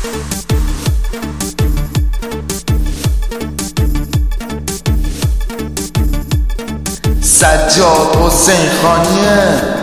سجاد حسین خانیه.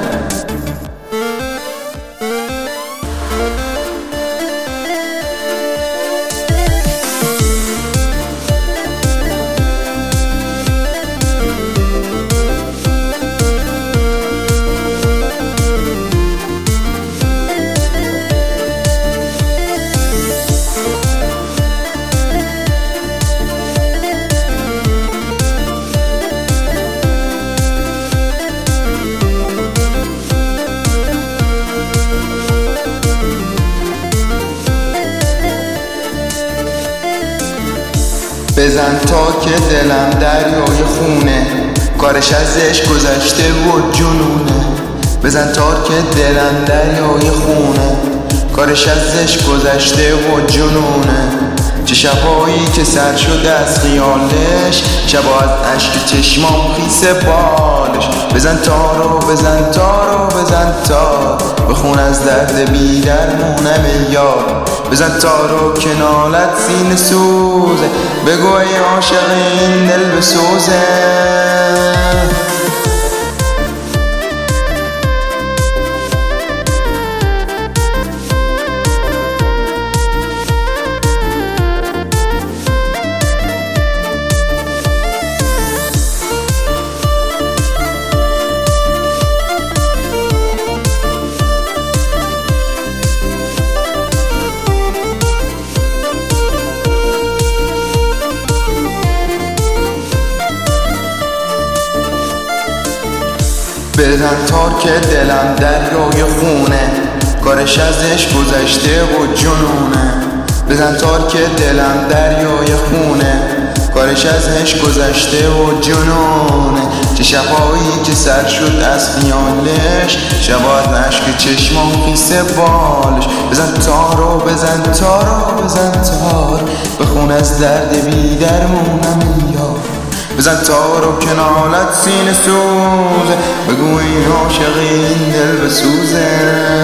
بزن تا که دلم دریای خونه، کارش ازش گذشته و جنونه. بزن تا که دلم دریای خونه، کارش ازش گذشته و جنونه. چه شبایی که سر شده از خیالش، شبا از اشک چشمام خیس بالش. بزن تارو بزن تارو بزن تار، بخون از درد بی درمونم یار. بزن تارو که نالت سینه سوزه، بگو ای عاشق این دل بسوزه. بزن تا که دلم دریای خونه، کارش ازش گذشته و جنونه. بزن تا که دلم دریای خونه، کارش ازش گذشته و جنونه. چه شبایی که سر شد از خیالش، شبا از اشک چشمام خیس بالش. بزن تارو بزن تارو بزن تار، بخون از درد بی درمونم یار. بزن تارو که نالت سینه سوزه، بگو این عاشق این دل بسوزه.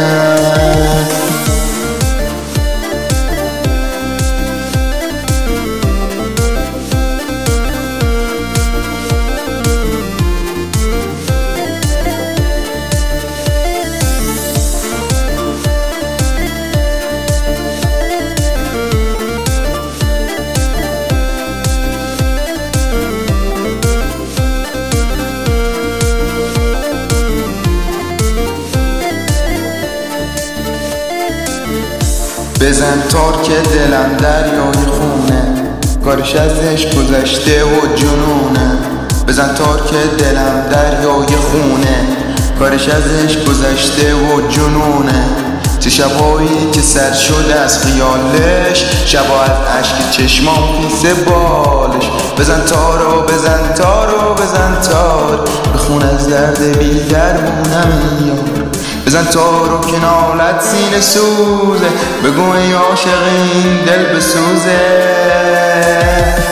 بزن تار که دلم دریای خونه، کارش ازش گذشته و جنونه. بزن تار که دلم دریای خونه، کارش ازش گذشته و جنونه. چه شبایی که سر شده از خیالش، شبا از اشک چشمام خیس بالش. بزن تارو بزن تارو بزن تار، بخون از درد بی درمونم یار. بزن تارو که نالت سینه سوزه، بگو ای عاشق این دل بسوزه.